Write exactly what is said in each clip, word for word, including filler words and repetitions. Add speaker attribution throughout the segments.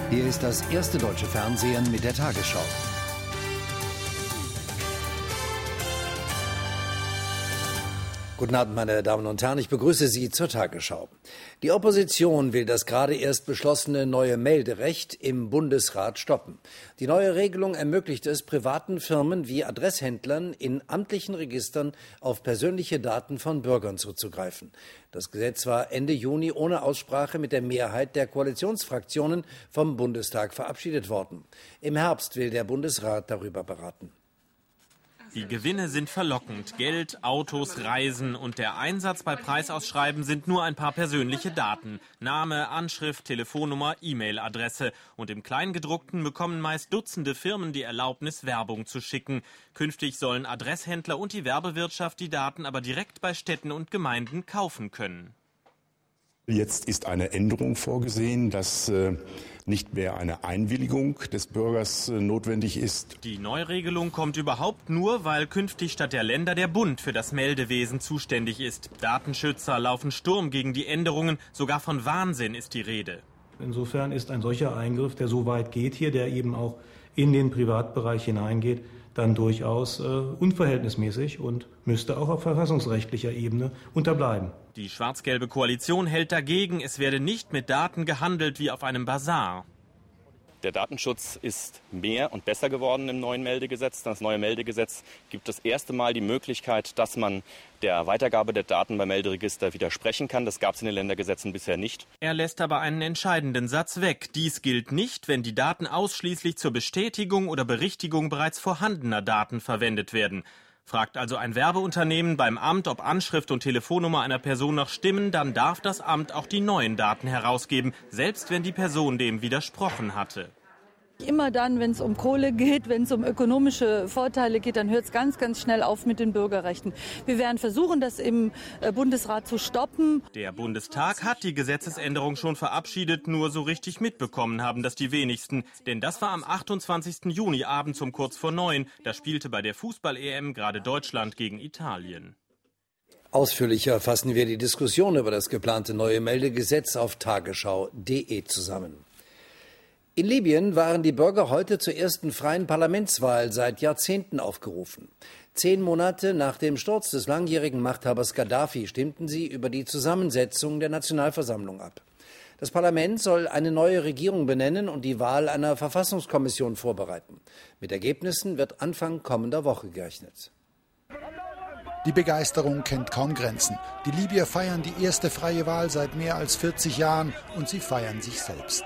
Speaker 1: Hier ist das erste deutsche Fernsehen mit der Tagesschau. Guten Abend, meine Damen und Herren, ich begrüße Sie zur Tagesschau. Die Opposition will das gerade erst beschlossene neue Melderecht im Bundesrat stoppen. Die neue Regelung ermöglicht es privaten Firmen wie Adresshändlern in amtlichen Registern auf persönliche Daten von Bürgern zuzugreifen. Das Gesetz war Ende Juni ohne Aussprache mit der Mehrheit der Koalitionsfraktionen vom Bundestag verabschiedet worden. Im Herbst will der Bundesrat darüber beraten.
Speaker 2: Die Gewinne sind verlockend. Geld, Autos, Reisen und der Einsatz bei Preisausschreiben sind nur ein paar persönliche Daten. Name, Anschrift, Telefonnummer, E-Mail-Adresse. Und im Kleingedruckten bekommen meist Dutzende Firmen die Erlaubnis, Werbung zu schicken. Künftig sollen Adresshändler und die Werbewirtschaft die Daten aber direkt bei Städten und Gemeinden kaufen können.
Speaker 3: Jetzt ist eine Änderung vorgesehen, dass äh, nicht mehr eine Einwilligung des Bürgers äh, notwendig ist.
Speaker 2: Die Neuregelung kommt überhaupt nur, weil künftig statt der Länder der Bund für das Meldewesen zuständig ist. Datenschützer laufen Sturm gegen die Änderungen, sogar von Wahnsinn ist die Rede.
Speaker 4: Insofern ist ein solcher Eingriff, der so weit geht hier, der eben auch in den Privatbereich hineingeht, dann durchaus äh, unverhältnismäßig und müsste auch auf verfassungsrechtlicher Ebene unterbleiben.
Speaker 2: Die schwarz-gelbe Koalition hält dagegen, es werde nicht mit Daten gehandelt wie auf einem Basar.
Speaker 5: Der Datenschutz ist mehr und besser geworden im neuen Meldegesetz. Das neue Meldegesetz gibt das erste Mal die Möglichkeit, dass man der Weitergabe der Daten beim Melderegister widersprechen kann. Das gab es in den Ländergesetzen bisher nicht.
Speaker 2: Er lässt aber einen entscheidenden Satz weg. Dies gilt nicht, wenn die Daten ausschließlich zur Bestätigung oder Berichtigung bereits vorhandener Daten verwendet werden. Fragt also ein Werbeunternehmen beim Amt, ob Anschrift und Telefonnummer einer Person noch stimmen, dann darf das Amt auch die neuen Daten herausgeben, selbst wenn die Person dem widersprochen hatte.
Speaker 6: Immer dann, wenn es um Kohle geht, wenn es um ökonomische Vorteile geht, dann hört es ganz, ganz schnell auf mit den Bürgerrechten. Wir werden versuchen, das im Bundesrat zu stoppen.
Speaker 2: Der Bundestag hat die Gesetzesänderung schon verabschiedet, nur so richtig mitbekommen haben das die wenigsten. Denn das war am achtundzwanzigsten Juni abends um kurz vor neun. Da spielte bei der Fußball-E M gerade Deutschland gegen Italien.
Speaker 1: Ausführlicher fassen wir die Diskussion über das geplante neue Meldegesetz auf tagesschau punkt de zusammen. In Libyen waren die Bürger heute zur ersten freien Parlamentswahl seit Jahrzehnten aufgerufen. Zehn Monate nach dem Sturz des langjährigen Machthabers Gaddafi stimmten sie über die Zusammensetzung der Nationalversammlung ab. Das Parlament soll eine neue Regierung benennen und die Wahl einer Verfassungskommission vorbereiten. Mit Ergebnissen wird Anfang kommender Woche gerechnet.
Speaker 7: Die Begeisterung kennt kaum Grenzen. Die Libyer feiern die erste freie Wahl seit mehr als vierzig Jahren und sie feiern sich selbst.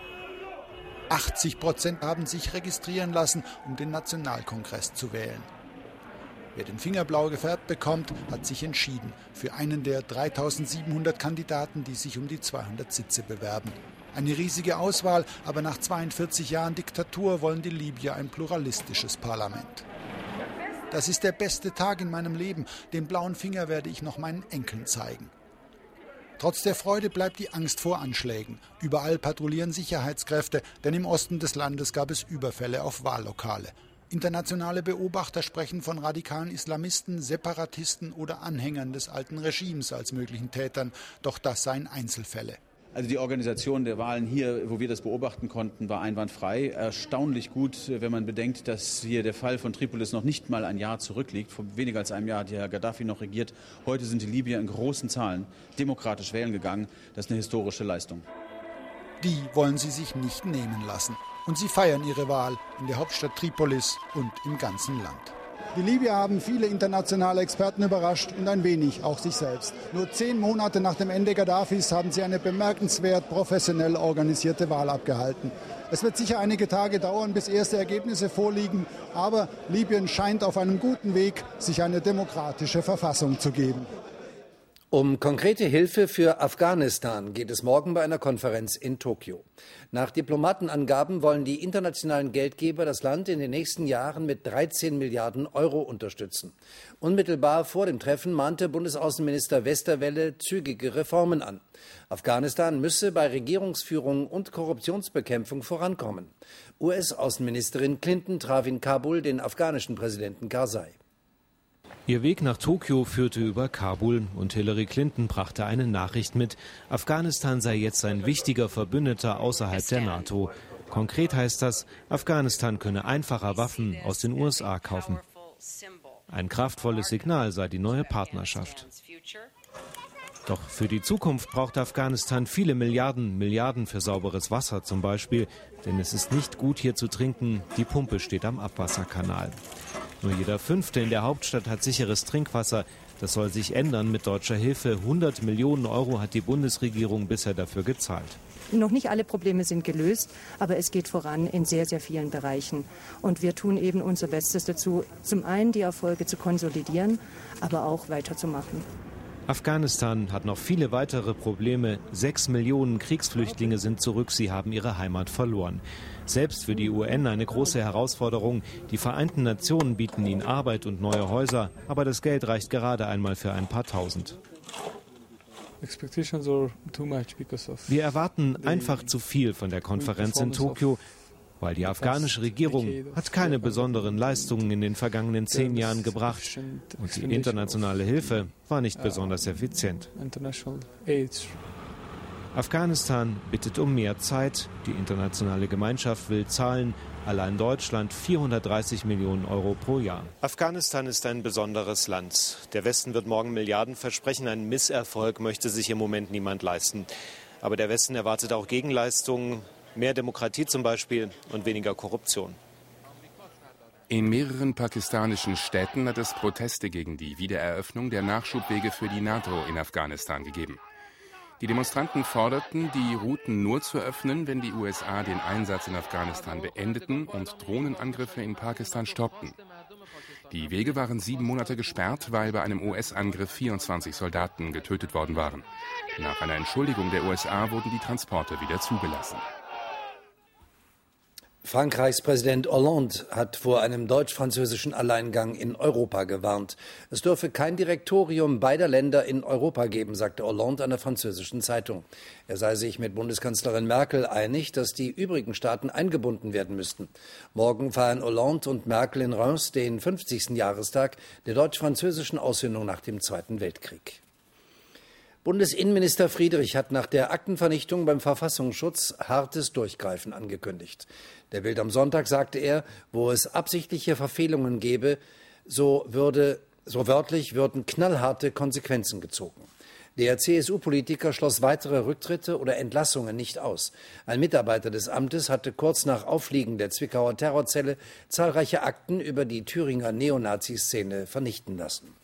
Speaker 7: achtzig Prozent haben sich registrieren lassen, um den Nationalkongress zu wählen. Wer den Finger blau gefärbt bekommt, hat sich entschieden für einen der dreitausendsiebenhundert Kandidaten, die sich um die zweihundert Sitze bewerben. Eine riesige Auswahl, aber nach zweiundvierzig Jahren Diktatur wollen die Libyer ein pluralistisches Parlament. Das ist der beste Tag in meinem Leben. Den blauen Finger werde ich noch meinen Enkeln zeigen. Trotz der Freude bleibt die Angst vor Anschlägen. Überall patrouillieren Sicherheitskräfte, denn im Osten des Landes gab es Überfälle auf Wahllokale. Internationale Beobachter sprechen von radikalen Islamisten, Separatisten oder Anhängern des alten Regimes als möglichen Tätern. Doch das seien Einzelfälle.
Speaker 8: Also die Organisation der Wahlen hier, wo wir das beobachten konnten, war einwandfrei. Erstaunlich gut, wenn man bedenkt, dass hier der Fall von Tripolis noch nicht mal ein Jahr zurückliegt. Vor weniger als einem Jahr hat Herr Gaddafi noch regiert. Heute sind die Libyer in großen Zahlen demokratisch wählen gegangen. Das ist eine historische Leistung.
Speaker 7: Die wollen sie sich nicht nehmen lassen. Und sie feiern ihre Wahl in der Hauptstadt Tripolis und im ganzen Land.
Speaker 9: Die Libyer haben viele internationale Experten überrascht und ein wenig auch sich selbst. Nur zehn Monate nach dem Ende Gaddafis haben sie eine bemerkenswert professionell organisierte Wahl abgehalten. Es wird sicher einige Tage dauern, bis erste Ergebnisse vorliegen, aber Libyen scheint auf einem guten Weg, sich eine demokratische Verfassung zu geben.
Speaker 1: Um konkrete Hilfe für Afghanistan geht es morgen bei einer Konferenz in Tokio. Nach Diplomatenangaben wollen die internationalen Geldgeber das Land in den nächsten Jahren mit dreizehn Milliarden Euro unterstützen. Unmittelbar vor dem Treffen mahnte Bundesaußenminister Westerwelle zügige Reformen an. Afghanistan müsse bei Regierungsführung und Korruptionsbekämpfung vorankommen. U S-Außenministerin Clinton traf in Kabul den afghanischen Präsidenten Karzai.
Speaker 10: Ihr Weg nach Tokio führte über Kabul und Hillary Clinton brachte eine Nachricht mit. Afghanistan sei jetzt ein wichtiger Verbündeter außerhalb der NATO. Konkret heißt das, Afghanistan könne einfacher Waffen aus den U S A kaufen. Ein kraftvolles Signal sei die neue Partnerschaft. Doch für die Zukunft braucht Afghanistan viele Milliarden, Milliarden für sauberes Wasser zum Beispiel. Denn es ist nicht gut, hier zu trinken. Die Pumpe steht am Abwasserkanal. Nur jeder Fünfte in der Hauptstadt hat sicheres Trinkwasser. Das soll sich ändern mit deutscher Hilfe. hundert Millionen Euro hat die Bundesregierung bisher dafür gezahlt.
Speaker 11: Noch nicht alle Probleme sind gelöst, aber es geht voran in sehr, sehr vielen Bereichen. Und wir tun eben unser Bestes dazu, zum einen die Erfolge zu konsolidieren, aber auch weiterzumachen.
Speaker 10: Afghanistan hat noch viele weitere Probleme. Sechs Millionen Kriegsflüchtlinge sind zurück, sie haben ihre Heimat verloren. Selbst für die U N eine große Herausforderung. Die Vereinten Nationen bieten ihnen Arbeit und neue Häuser, aber das Geld reicht gerade einmal für ein paar Tausend. Wir erwarten einfach zu viel von der Konferenz in Tokio, weil die afghanische Regierung hat keine besonderen Leistungen in den vergangenen zehn Jahren gebracht und die internationale Hilfe war nicht besonders effizient. Afghanistan bittet um mehr Zeit, die internationale Gemeinschaft will zahlen, allein Deutschland vierhundertdreißig Millionen Euro pro Jahr.
Speaker 12: Afghanistan ist ein besonderes Land. Der Westen wird morgen Milliarden versprechen, einen Misserfolg möchte sich im Moment niemand leisten. Aber der Westen erwartet auch Gegenleistungen, mehr Demokratie zum Beispiel und weniger Korruption.
Speaker 13: In mehreren pakistanischen Städten hat es Proteste gegen die Wiedereröffnung der Nachschubwege für die NATO in Afghanistan gegeben. Die Demonstranten forderten, die Routen nur zu öffnen, wenn die U S A den Einsatz in Afghanistan beendeten und Drohnenangriffe in Pakistan stoppten. Die Wege waren sieben Monate gesperrt, weil bei einem U S-Angriff vierundzwanzig Soldaten getötet worden waren. Nach einer Entschuldigung der U S A wurden die Transporte wieder zugelassen.
Speaker 1: Frankreichs Präsident Hollande hat vor einem deutsch-französischen Alleingang in Europa gewarnt. Es dürfe kein Direktorium beider Länder in Europa geben, sagte Hollande einer französischen Zeitung. Er sei sich mit Bundeskanzlerin Merkel einig, dass die übrigen Staaten eingebunden werden müssten. Morgen feiern Hollande und Merkel in Reims den fünfzigsten Jahrestag der deutsch-französischen Aussöhnung nach dem Zweiten Weltkrieg. Bundesinnenminister Friedrich hat nach der Aktenvernichtung beim Verfassungsschutz hartes Durchgreifen angekündigt. Der Bild am Sonntag sagte er, wo es absichtliche Verfehlungen gäbe, so, würde, so wörtlich würden knallharte Konsequenzen gezogen. Der C S U-Politiker schloss weitere Rücktritte oder Entlassungen nicht aus. Ein Mitarbeiter des Amtes hatte kurz nach Auffliegen der Zwickauer Terrorzelle zahlreiche Akten über die Thüringer Neonazi-Szene vernichten lassen.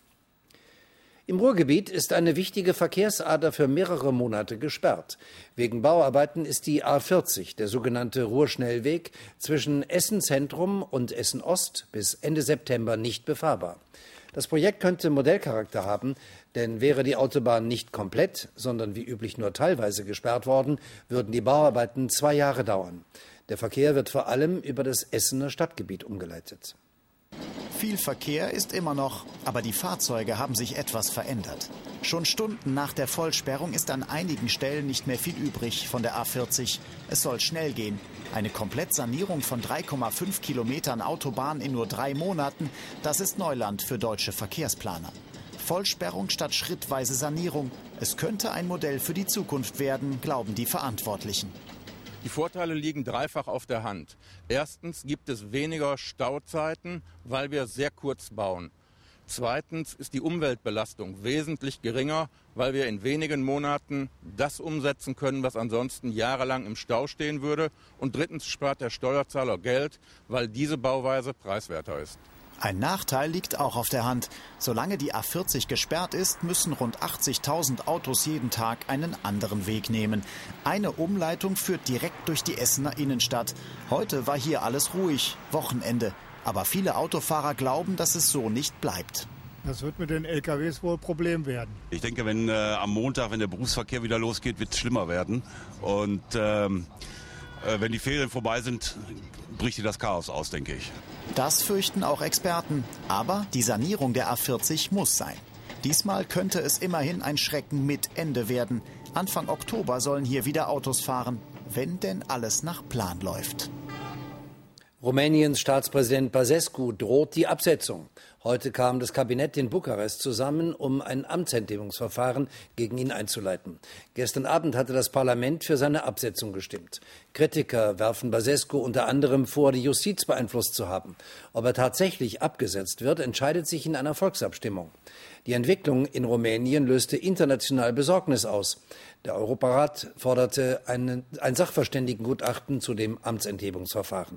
Speaker 1: Im Ruhrgebiet ist eine wichtige Verkehrsader für mehrere Monate gesperrt. Wegen Bauarbeiten ist die A vierzig, der sogenannte Ruhrschnellweg, zwischen Essen Zentrum und Essen Ost bis Ende September nicht befahrbar. Das Projekt könnte Modellcharakter haben, denn wäre die Autobahn nicht komplett, sondern wie üblich nur teilweise gesperrt worden, würden die Bauarbeiten zwei Jahre dauern. Der Verkehr wird vor allem über das Essener Stadtgebiet umgeleitet.
Speaker 14: Viel Verkehr ist immer noch, aber die Fahrzeuge haben sich etwas verändert. Schon Stunden nach der Vollsperrung ist an einigen Stellen nicht mehr viel übrig von der A vierzig. Es soll schnell gehen. Eine Komplettsanierung von drei Komma fünf Kilometern Autobahn in nur drei Monaten, das ist Neuland für deutsche Verkehrsplaner. Vollsperrung statt schrittweise Sanierung. Es könnte ein Modell für die Zukunft werden, glauben die Verantwortlichen.
Speaker 15: Die Vorteile liegen dreifach auf der Hand. Erstens gibt es weniger Stauzeiten, weil wir sehr kurz bauen. Zweitens ist die Umweltbelastung wesentlich geringer, weil wir in wenigen Monaten das umsetzen können, was ansonsten jahrelang im Stau stehen würde. Und drittens spart der Steuerzahler Geld, weil diese Bauweise preiswerter ist.
Speaker 14: Ein Nachteil liegt auch auf der Hand. Solange die A vierzig gesperrt ist, müssen rund achtzigtausend Autos jeden Tag einen anderen Weg nehmen. Eine Umleitung führt direkt durch die Essener Innenstadt. Heute war hier alles ruhig, Wochenende. Aber viele Autofahrer glauben, dass es so nicht bleibt.
Speaker 16: Das wird mit den L K Ws wohl ein Problem werden.
Speaker 17: Ich denke, wenn äh, am Montag, wenn der Berufsverkehr wieder losgeht, wird es schlimmer werden. Und ähm, äh, wenn die Ferien vorbei sind, bricht hier das Chaos aus, denke ich.
Speaker 14: Das fürchten auch Experten. Aber die Sanierung der A vierzig muss sein. Diesmal könnte es immerhin ein Schrecken mit Ende werden. Anfang Oktober sollen hier wieder Autos fahren, wenn denn alles nach Plan läuft.
Speaker 1: Rumäniens Staatspräsident Băsescu droht die Absetzung. Heute kam das Kabinett in Bukarest zusammen, um ein Amtsenthebungsverfahren gegen ihn einzuleiten. Gestern Abend hatte das Parlament für seine Absetzung gestimmt. Kritiker werfen Băsescu unter anderem vor, die Justiz beeinflusst zu haben. Ob er tatsächlich abgesetzt wird, entscheidet sich in einer Volksabstimmung. Die Entwicklung in Rumänien löste international Besorgnis aus. Der Europarat forderte einen, ein Sachverständigengutachten zu dem Amtsenthebungsverfahren.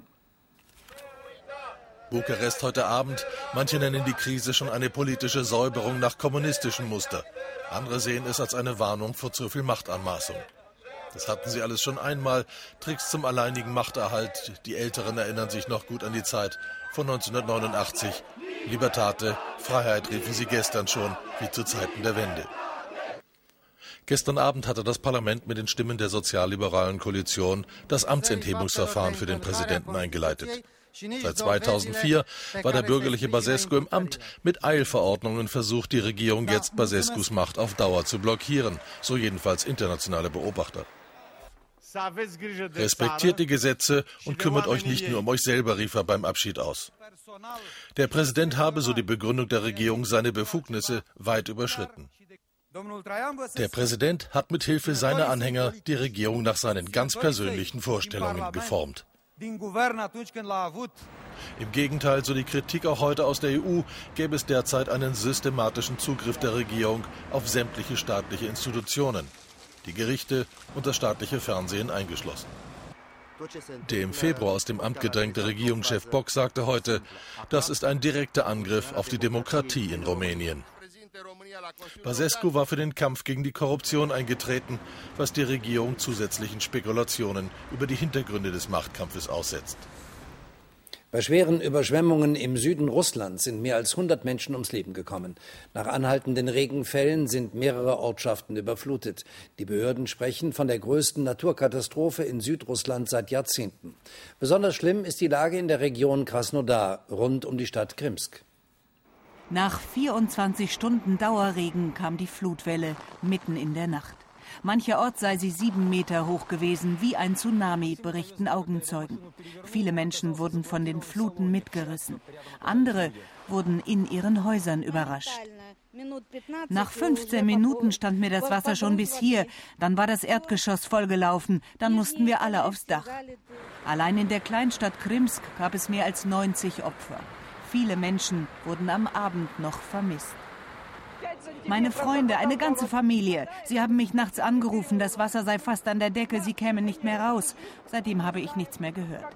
Speaker 18: Bukarest heute Abend. Manche nennen die Krise schon eine politische Säuberung nach kommunistischem Muster. Andere sehen es als eine Warnung vor zu viel Machtanmaßung. Das hatten sie alles schon einmal. Tricks zum alleinigen Machterhalt. Die Älteren erinnern sich noch gut an die Zeit von neunzehnhundertneunundachtzig. Libertate, Freiheit riefen sie gestern schon, wie zu Zeiten der Wende. Gestern Abend hatte das Parlament mit den Stimmen der sozialliberalen Koalition das Amtsenthebungsverfahren für den Präsidenten eingeleitet. Seit zweitausendvier war der bürgerliche Băsescu im Amt. Mit Eilverordnungen versucht die Regierung jetzt, Băsescus Macht auf Dauer zu blockieren. So jedenfalls internationale Beobachter. Respektiert die Gesetze und kümmert euch nicht nur um euch selber, rief er beim Abschied aus. Der Präsident habe, so die Begründung der Regierung, seine Befugnisse weit überschritten. Der Präsident hat mit Hilfe seiner Anhänger die Regierung nach seinen ganz persönlichen Vorstellungen geformt. Im Gegenteil, so die Kritik auch heute aus der E U, gäbe es derzeit einen systematischen Zugriff der Regierung auf sämtliche staatliche Institutionen, die Gerichte und das staatliche Fernsehen eingeschlossen. Der im Februar aus dem Amt gedrängte Regierungschef Boc sagte heute, das ist ein direkter Angriff auf die Demokratie in Rumänien. Băsescu war für den Kampf gegen die Korruption eingetreten, was die Regierung zusätzlichen Spekulationen über die Hintergründe des Machtkampfes aussetzt.
Speaker 1: Bei schweren Überschwemmungen im Süden Russlands sind mehr als hundert Menschen ums Leben gekommen. Nach anhaltenden Regenfällen sind mehrere Ortschaften überflutet. Die Behörden sprechen von der größten Naturkatastrophe in Südrussland seit Jahrzehnten. Besonders schlimm ist die Lage in der Region Krasnodar rund um die Stadt Krimsk.
Speaker 19: Nach vierundzwanzig Stunden Dauerregen kam die Flutwelle mitten in der Nacht. Mancherorts sei sie sieben Meter hoch gewesen, wie ein Tsunami, berichten Augenzeugen. Viele Menschen wurden von den Fluten mitgerissen. Andere wurden in ihren Häusern überrascht. Nach fünfzehn Minuten stand mir das Wasser schon bis hier. Dann war das Erdgeschoss vollgelaufen. Dann mussten wir alle aufs Dach. Allein in der Kleinstadt Krimsk gab es mehr als neunzig Opfer. Viele Menschen wurden am Abend noch vermisst. Meine Freunde, eine ganze Familie. Sie haben mich nachts angerufen, das Wasser sei fast an der Decke, sie kämen nicht mehr raus. Seitdem habe ich nichts mehr gehört.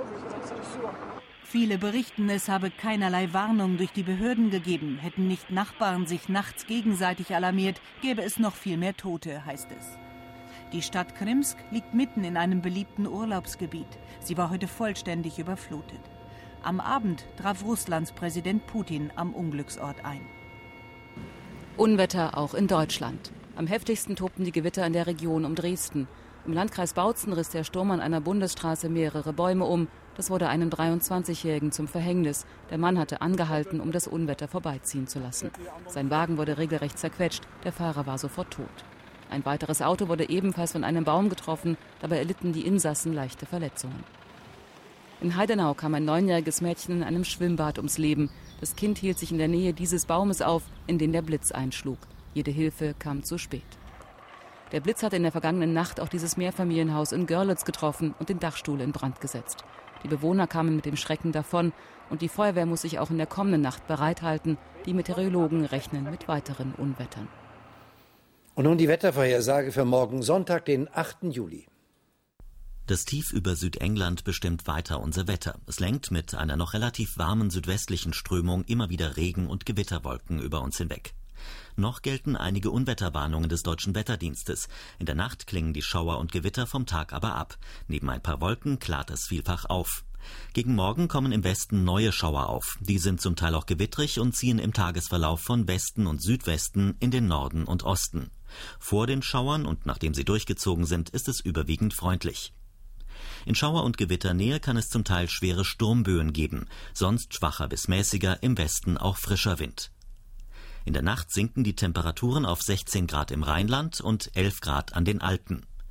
Speaker 19: Viele berichten, es habe keinerlei Warnung durch die Behörden gegeben. Hätten nicht Nachbarn sich nachts gegenseitig alarmiert, gäbe es noch viel mehr Tote, heißt es. Die Stadt Krimsk liegt mitten in einem beliebten Urlaubsgebiet. Sie war heute vollständig überflutet. Am Abend traf Russlands Präsident Putin am Unglücksort ein.
Speaker 20: Unwetter auch in Deutschland. Am heftigsten tobten die Gewitter in der Region um Dresden. Im Landkreis Bautzen riss der Sturm an einer Bundesstraße mehrere Bäume um. Das wurde einem dreiundzwanzigjährigen zum Verhängnis. Der Mann hatte angehalten, um das Unwetter vorbeiziehen zu lassen. Sein Wagen wurde regelrecht zerquetscht. Der Fahrer war sofort tot. Ein weiteres Auto wurde ebenfalls von einem Baum getroffen. Dabei erlitten die Insassen leichte Verletzungen. In Heidenau kam ein neunjähriges Mädchen in einem Schwimmbad ums Leben. Das Kind hielt sich in der Nähe dieses Baumes auf, in den der Blitz einschlug. Jede Hilfe kam zu spät. Der Blitz hatte in der vergangenen Nacht auch dieses Mehrfamilienhaus in Görlitz getroffen und den Dachstuhl in Brand gesetzt. Die Bewohner kamen mit dem Schrecken davon und die Feuerwehr muss sich auch in der kommenden Nacht bereithalten. Die Meteorologen rechnen mit weiteren Unwettern.
Speaker 1: Und nun die Wettervorhersage für morgen Sonntag, den achten Juli.
Speaker 21: Das Tief über Südengland bestimmt weiter unser Wetter. Es lenkt mit einer noch relativ warmen südwestlichen Strömung immer wieder Regen- und Gewitterwolken über uns hinweg. Noch gelten einige Unwetterwarnungen des Deutschen Wetterdienstes. In der Nacht klingen die Schauer und Gewitter vom Tag aber ab. Neben ein paar Wolken klart es vielfach auf. Gegen Morgen kommen im Westen neue Schauer auf. Die sind zum Teil auch gewittrig und ziehen im Tagesverlauf von Westen und Südwesten in den Norden und Osten. Vor den Schauern und nachdem sie durchgezogen sind, ist es überwiegend freundlich. In Schauer- und Gewitternähe kann es zum Teil schwere Sturmböen geben, sonst schwacher bis mäßiger, im Westen auch frischer Wind. In der Nacht sinken die Temperaturen auf sechzehn Grad im Rheinland und elf Grad an den Alpen.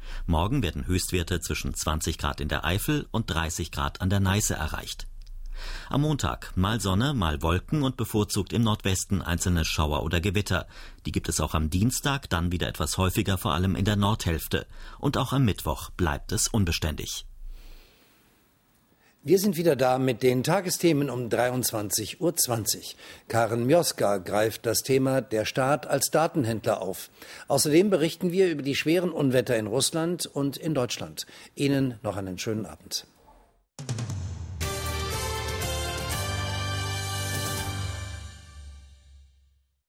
Speaker 21: Morgen werden Höchstwerte zwischen zwanzig Grad in der Eifel und dreißig Grad an der Neiße erreicht. Am Montag mal Sonne, mal Wolken und bevorzugt im Nordwesten einzelne Schauer oder Gewitter. Die gibt es auch am Dienstag, dann wieder etwas häufiger, vor allem in der Nordhälfte. Und auch am Mittwoch bleibt es unbeständig.
Speaker 1: Wir sind wieder da mit den Tagesthemen um dreiundzwanzig Uhr zwanzig. Karen Mioska greift das Thema der Staat als Datenhändler auf. Außerdem berichten wir über die schweren Unwetter in Russland und in Deutschland. Ihnen noch einen schönen Abend.